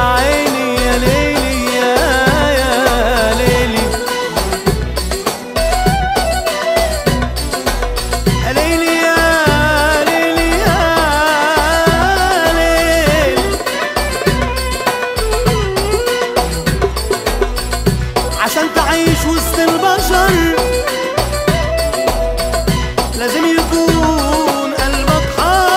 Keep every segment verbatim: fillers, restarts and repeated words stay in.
عيني يا ليلي يا يا ليلي يا ليلي يا ليلي يا ليلي. عشان تعيش وسط البشر لازم يكون قلبك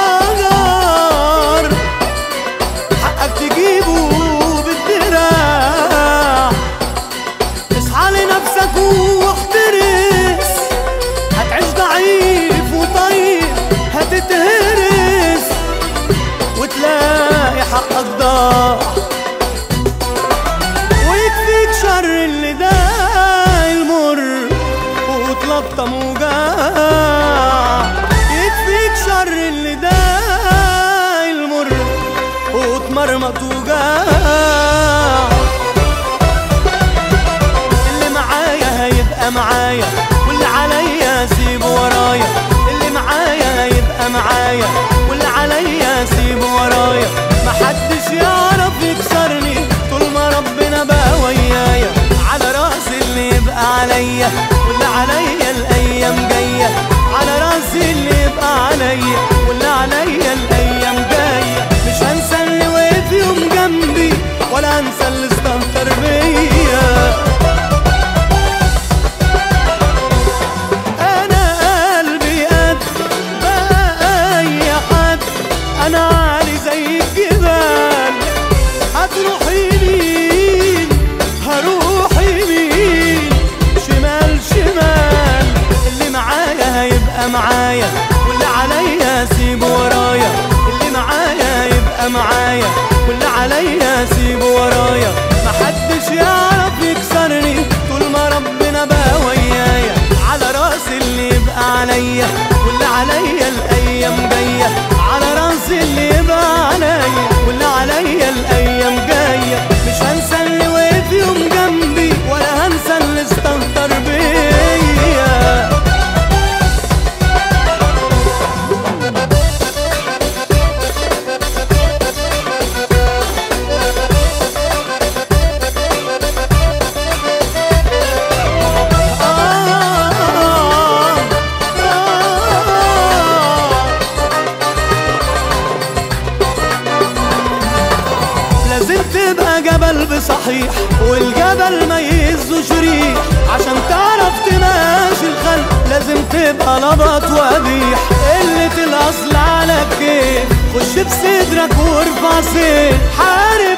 حجر، حقك تجيبه بالدراع. اصحى لنفسك واحترس، هتعيش ضعيف وطيب هتتهرس وتلاقي حقك ضاع. ويكفيك شر اللي ده المر وتلطم وجاع، يكفيك شر اللي ده المر وتمرمط وجاع. اللي معايا هيبقى معايا واللي عليا سيبه ورايا، اللي معايا هيبقى معايا واللي عليا سيبه ورايا. محدش يعرف يكسرني طول ما ربنا بقى ويايا. على راسي اللي يبقى عليا واللي عليا الايام جايه، على راسي اللي يبقى عليا واللي عليا الايام جايه. مش هنسى اللي وقف يوم جنبي ولا هنسى اللي استهتر بيا. انا قلبي قد بقى اي حد، انا عالي زي الجبال. هتروح يمين هروح يمين، شمال شمال. اللي معايا هيبقى معايا واللي عليا سيبه ورايا، اللي معايا هيبقى معايا واللي عليا سيبه ورايا. محدش يعرف يكسرني طول ما ربنا بقى ويايا. على راسي اللي يبقى عليا واللي عليا الايام جايه، على راسي اللي يبقى عليا واللي عليا الايام جايه. مش هنسى اللي وقف يوم جنبي ولا هنسى اللي استهتر بيا. لازم تبقى جبل بصحيح والجبل ما يهزوش ريح. عشان تعرف تماشي الخلق لازم تبقى لبط وقبيح. قلة الأصل على كيف، خش بصدرك وارفع سيف. حارب